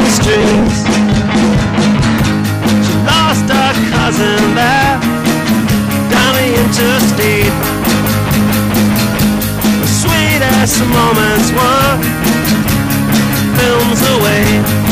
the streets. She lost her cousin there down the interstate. The sweetest moments were films away.